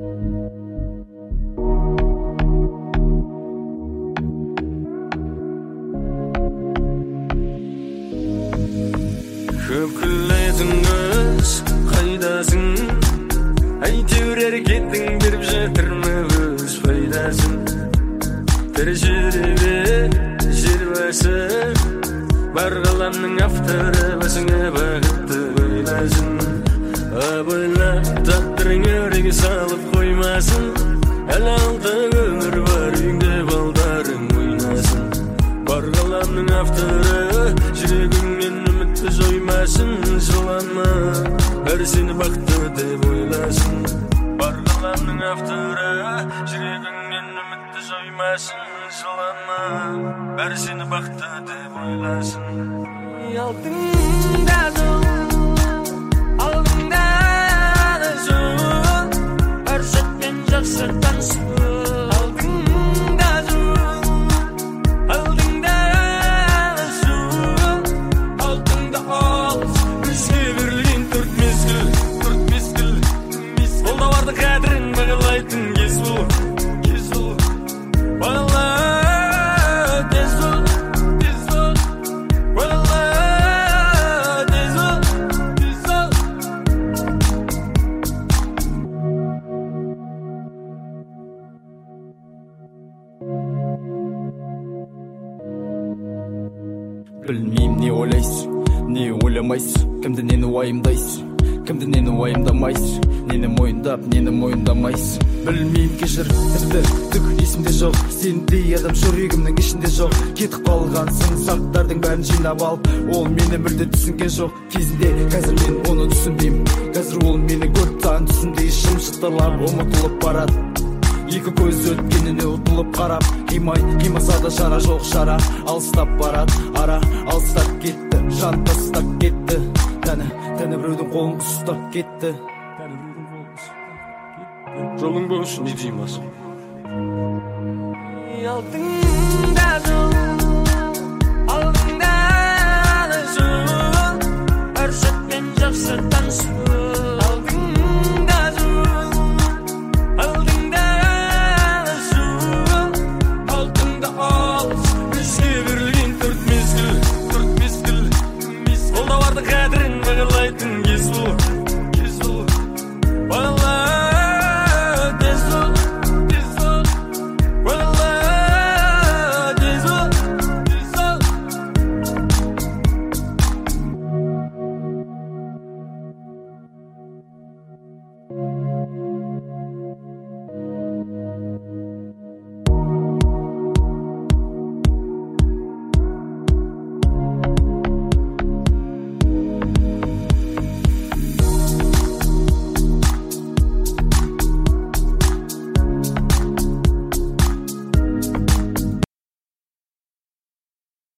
Көкілетіңіз қайдасын, әйтеуір әрекеттің беріп жатырмы өз пайдасын. Тірі жүрегі жер басып, бар ғаламның авторы басыңа бақытты ойласын. Абайлап тағдырың өреге салып қоймасын, әлі алда өмір бар, үйіңде балдарың ойнасын. Бар ғаламның авторы жүрегіңнен үмітті жоймасын. Жыланма, бәрі сені бақытты деп ойласын. Бар ғаламның авторы жүрегіңнен үмітті жоймасын. Жыланма, бәрі сені бақытты деп ойласын. Алдыңда жол, алдыңда да жол, әр сәтпен жақсы таныс бол. Алдыңда жол, алдыңда да жол, алдыңда алыс, бізге берілген төрт мезгіл. Қолдаулардың қадірін бағалайтын кез бұл. Бағала тез бол, бағала тез бол. Білмеймін не ойлайсың, не ойламайсың, кімді нені уайымдайсың, кімді нені уайымдамайсың, нені мойындап, нені мойындамайсың. Білмеймін кешір, тіпті түк есімде жоқ, сендей адам жүрегімнің ішінде жоқ. Кетіп қалғансың, сақтардың бәрін жинап алып, ол мені мүлде түсінген жоқ кезінде. Қазір мен оны түсінбеймін, қазір ол мені көптен түсіндей шымшықтарлап ұмытылып барады. Екі көз өткеніне ұтылып қарап, қимаса да шара жоқ шара. Алыстап барады, ара алыстап кетті, жан тастап кетті. Тәні біреудің қолын ұстап кетті. Жолың болсын, не деймін асым. Алдыңда жол, алдыңда да жол, әр сәтпен жақсы таныс бол. Алдыңда жол, алдыңда да жол, алдыңда алыс, бізге берілген төрт мезгіл. Қолдаулардың қадірін бағалайтын кез бұл. Бағала тез бол, бағала тез бол.